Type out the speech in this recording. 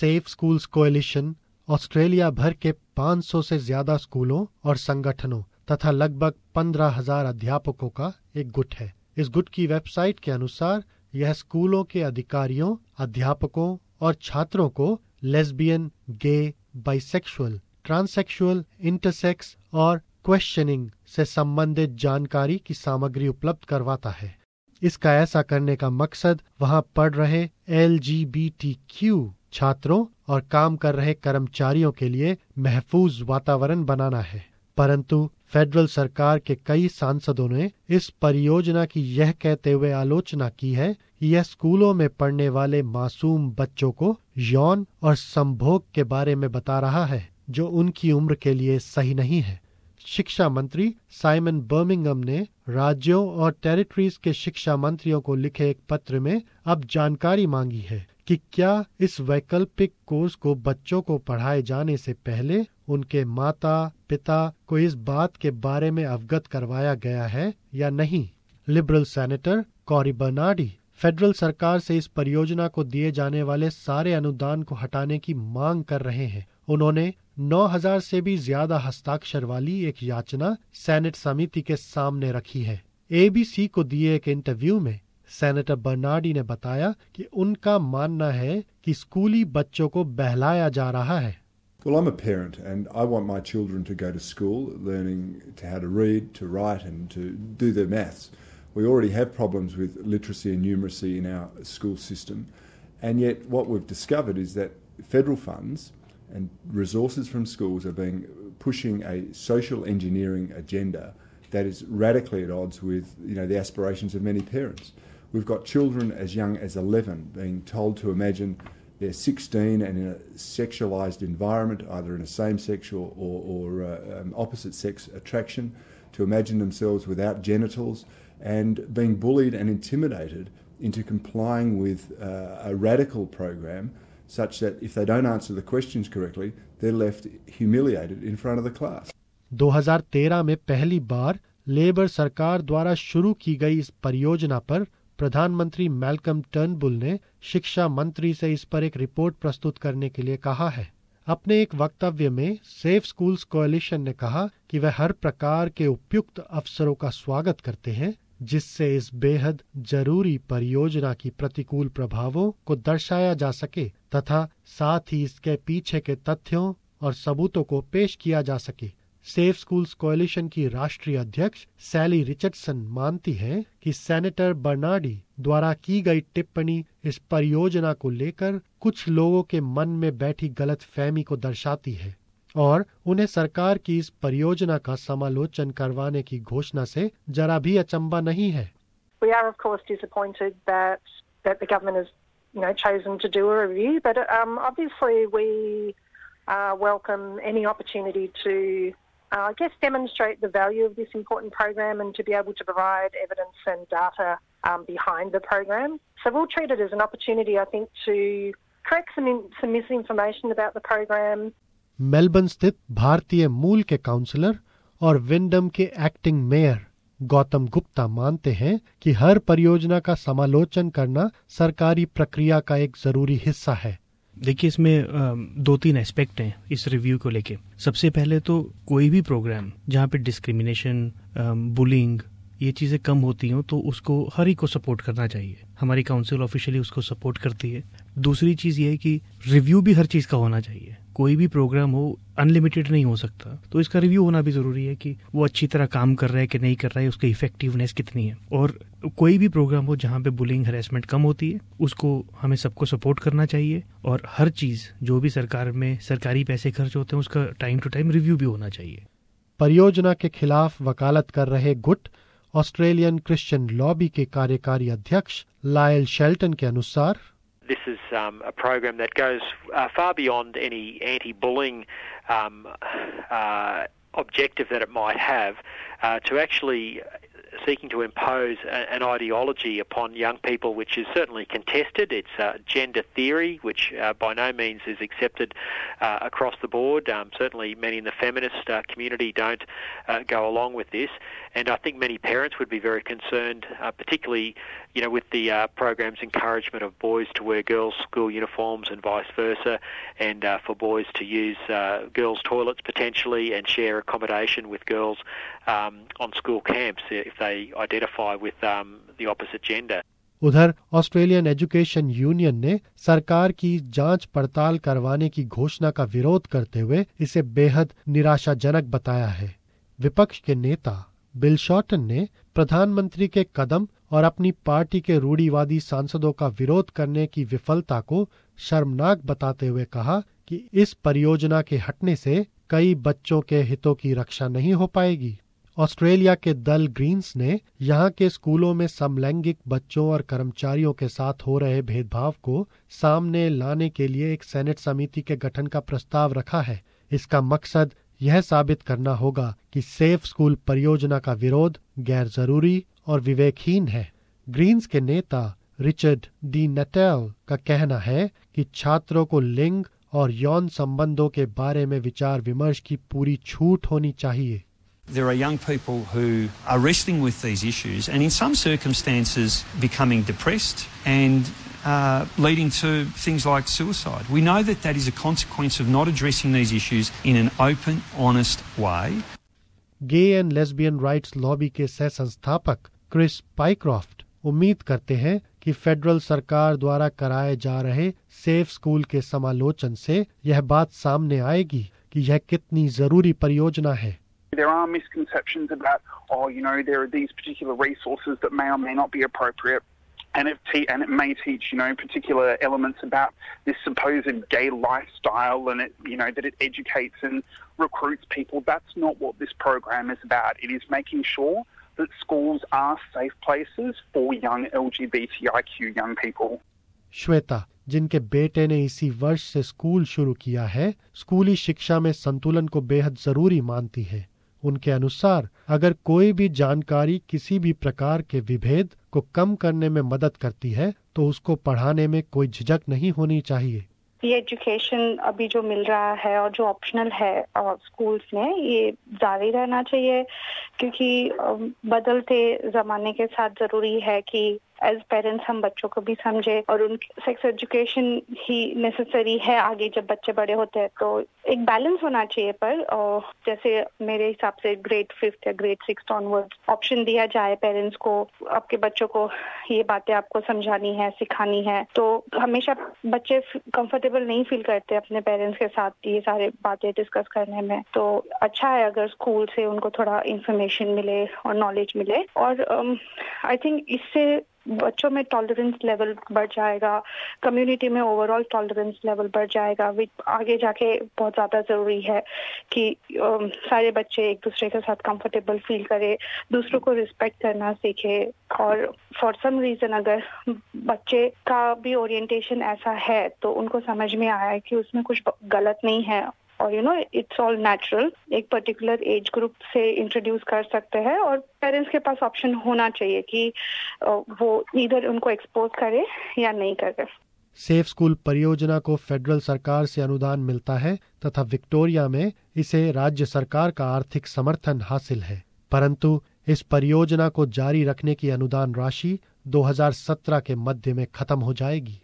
Safe schools coalition Australia भर के 500 से ज्यादा स्कूलों और संगठनों तथा लगभग 15,000 अध्यापकों का एक गुट है। इस गुट की वेबसाइट के अनुसार यह स्कूलों के अधिकारियों, अध्यापकों और छात्रों को lesbian, gay, bisexual, transsexual, intersex और क्वेश्चनिंग से संबंधित जानकारी की सामग्री उपलब्ध करवाता है। इसका ऐसा करने का मकसद वहां पढ़ रहे LGBTQ छात्रों और काम कर रहे कर्मचारियों के लिए महफूज वातावरण बनाना है। परंतु फेडरल सरकार के कई सांसदों ने इस परियोजना की यह कहते हुए आलोचना की है कि यह स्कूलों में पढ़ने वाले मासूम बच्चों को यौन और संभोग के बारे में बता रहा है, जो उनकी उम्र के लिए सही नहीं है। शिक्षा मंत्री साइमन बर्मिंघम ने राज्यों और टेरिटरीज के शिक्षा मंत्रियों को लिखे एक पत्र में अब जानकारी मांगी है कि क्या इस वैकल्पिक कोर्स को बच्चों को पढ़ाए जाने से पहले उनके माता पिता को इस बात के बारे में अवगत करवाया गया है या नहीं। Liberal senator Cory Bernardi federal सरकार से इस परियोजना को दिए जाने वाले सारे अनुदान को हटाने की मांग कर रहे हैं। उन्होंने 9,000 से भी ज्यादा हस्ताक्षर वाली एक याचना सेनेट समिति के सामने रखी है। ABC को दिए एक इंटरव्यू में सेनेटर बर्नार्डी ने बताया कि उनका मानना है कि स्कूली बच्चों को बहलाया जा रहा है। Well, I'm a parent and I want my children to go to school learning to how to read, to write and to do their maths. We already have problems with literacy and numeracy in our school system, and yet what we've discovered is that federal funds and resources from schools are pushing a social engineering agenda that is radically at odds with the aspirations of many parents. We've got children as young as 11 being told to imagine they're 16 and in a sexualised environment, either in a same-sex or opposite sex attraction, to imagine themselves without genitals and being bullied and intimidated into complying with a radical program such that if they don't answer the questions correctly, they're left humiliated in front of the class. 2013 में पहली बार labour सरकार द्वारा शुरू की गई इस परियोजना पर प्रधानमंत्री मैल्कम टर्नबुल ने शिक्षा मंत्री से इस पर एक रिपोर्ट प्रस्तुत करने के लिए कहा है। अपने एक वक्तव्य में सेफ स्कूल्स कोएलिशन ने कहा कि वह हर प्रकार के उपयुक्त अवसरों का स्वागत करते हैं जिससे इस बेहद जरूरी परियोजना की प्रतिकूल प्रभावों को दर्शाया जा सके तथा साथ ही इसके पीछे के तथ्यों और सबूतों को पेश किया जा सके। सेफ स्कूल्स कोएलिशन की राष्ट्रीय अध्यक्ष सैली रिचर्डसन मानती हैं कि सेनेटर बर्नार्डी द्वारा की गई टिप्पणी इस परियोजना को लेकर कुछ लोगों के मन में बैठी गलतफहमी को दर्शाती है और उन्हें सरकार की इस परियोजना का समालोचन करवाने की घोषणा से जरा भी अचंभा नहीं है। We are of course disappointed that the government has chosen to do a review, but obviously we welcome any opportunity to demonstrate the value of this important program and to be able to provide evidence and data behind the program. So we'll treat it as an opportunity, I think, to correct some misinformation about the program. Melbourne स्थित भारतीय मूल के counsellor और विंडम के acting mayor Gautam Gupta मानते हैं कि हर परियोजना का समालोचन करना सरकारी प्रक्रिया का एक जरूरी हिस्सा है। देखिए, इसमें 2-3 एस्पेक्ट हैं इस रिव्यू को लेके। सबसे पहले तो कोई भी प्रोग्राम जहाँ पे डिस्क्रिमिनेशन, बुलिंग ये चीज़ें कम होती हों तो उसको हर एक को सपोर्ट करना चाहिए। हमारी काउंसिल ऑफिशियली उसको सपोर्ट करती है। दूसरी चीज़ ये है कि रिव्यू भी हर चीज़ का होना चाहिए। कोई भी प्रोग्राम हो अनलिमिटेड नहीं हो सकता, तो इसका रिव्यू होना भी ज़रूरी है कि वो अच्छी तरह काम कर रहा है कि नहीं कर रहा है, उसकी इफेक्टिवनेस कितनी है। और कोई भी प्रोग्राम हो जहाँ पे बुलिंग हरेसमेंट कम होती है उसको हमें सबको सपोर्ट करना चाहिए और हर चीज़ जो भी सरकार में सरकारी पैसे खर्च होते हैं उसका टाइम टू टाइम रिव्यू भी होना चाहिए। परियोजना के खिलाफ वकालत कर रहे गुट ऑस्ट्रेलियन क्रिश्चियन लॉबी के कार्यकारी अध्यक्ष लायल शेल्टन के अनुसार This is a program that goes far beyond any anti-bullying objective that it might have to actually seeking to impose an ideology upon young people which is certainly contested. It's gender theory which by no means is accepted across the board. Certainly many in the feminist community don't go along with this, and I think many parents would be very concerned, particularly with the program's encouragement of boys to wear girls' school uniforms and vice versa, and for boys to use girls' toilets potentially and share accommodation with girls on school camps if they identify with the opposite gender. उधर Australian Education Union ने सरकार की जांच पड़ताल करवाने की घोषणा का विरोध करते हुए इसे बेहद निराशाजनक बताया है। विपक्ष के नेता बिल शॉर्टन ने प्रधानमंत्री के कदम और अपनी पार्टी के रूढ़िवादी सांसदों का विरोध करने की विफलता को शर्मनाक बताते हुए कहा कि इस परियोजना के हटने से कई बच्चों के हितों की रक्षा नहीं हो पाएगी। ऑस्ट्रेलिया के दल ग्रीन्स ने यहाँ के स्कूलों में समलैंगिक बच्चों और कर्मचारियों के साथ हो रहे भेदभाव को सामने लाने के लिए एक सेनेट समिति के गठन का प्रस्ताव रखा है। इसका मकसद यह साबित करना होगा कि सेफ स्कूल परियोजना का विरोध गैर जरूरी और विवेकहीन है। ग्रीन्स के नेता रिचर्ड डी नटेल का कहना है कि छात्रों को लिंग और यौन संबंधों के बारे में विचार विमर्श की पूरी छूट होनी चाहिए। There are young people who are wrestling with these issues and in some circumstances becoming depressed and leading to things like suicide. We know that that is a consequence of not addressing these issues in an open, honest way. Gay and lesbian rights lobby के सह संस्थापक Chris Pycroft उम्मीद करते हैं कि federal सरकार द्वारा कराए जा रहे सेफ स्कूल के समालोचन से यह बात सामने आएगी कि यह कितनी जरूरी परियोजना है। There are misconceptions about, there are these particular resources that may or may not be appropriate. And it may teach, particular elements about this supposed gay lifestyle, and that it educates and recruits people. That's not what this program is about. It is making sure that schools are safe places for young LGBTIQ young people. Shweta, जिनके बेटे ने इसी वर्ष से school शुरू किया है, स्कूली शिक्षा में संतुलन को बेहद जरूरी मानती है। उनके अनुसार अगर कोई भी जानकारी किसी भी प्रकार के विभेद को कम करने में मदद करती है तो उसको पढ़ाने में कोई झिझक नहीं होनी चाहिए। ये एजुकेशन अभी जो मिल रहा है और जो ऑप्शनल है स्कूल्स में, ये जारी रहना चाहिए, क्योंकि बदलते जमाने के साथ जरूरी है कि एज पेरेंट्स हम बच्चों को भी समझे और उन सेक्स एजुकेशन ही नेसेसरी है आगे जब बच्चे बड़े होते हैं। तो एक बैलेंस होना चाहिए, पर जैसे मेरे हिसाब से ग्रेड 5 या ग्रेड 6 ऑनवर्ड्स ऑप्शन दिया जाए पेरेंट्स को, आपके बच्चों को ये बातें आपको समझानी है, सिखानी है। तो हमेशा बच्चे कंफर्टेबल नहीं फील करते अपने पेरेंट्स के साथ ये सारे बातें डिस्कस करने में। तो अच्छा है अगर स्कूल से उनको थोड़ा इन्फॉर्मेशन मिले और नॉलेज मिले, और आई थिंक इससे बच्चों में टॉलरेंस लेवल बढ़ जाएगा, कम्युनिटी में ओवरऑल टॉलरेंस लेवल बढ़ जाएगा, विच आगे जाके बहुत ज्यादा जरूरी है कि सारे बच्चे एक दूसरे के साथ कंफर्टेबल फील करे, दूसरों को रिस्पेक्ट करना सीखे। और फॉर सम रीजन अगर बच्चे का भी ओरिएंटेशन ऐसा है तो उनको समझ में आया कि उसमें कुछ गलत नहीं है और इट्स ऑल नेचुरल, एक पर्टिकुलर एज ग्रुप से इंट्रोड्यूस कर सकते हैं, और पेरेंट्स के पास ऑप्शन होना चाहिए कि वो इधर उनको एक्सपोज करे या नहीं करे। सेफ स्कूल परियोजना को फेडरल सरकार से अनुदान मिलता है तथा विक्टोरिया में इसे राज्य सरकार का आर्थिक समर्थन हासिल है, परंतु इस परियोजना को जारी रखने की अनुदान राशि 2017 के मध्य में खत्म हो जाएगी।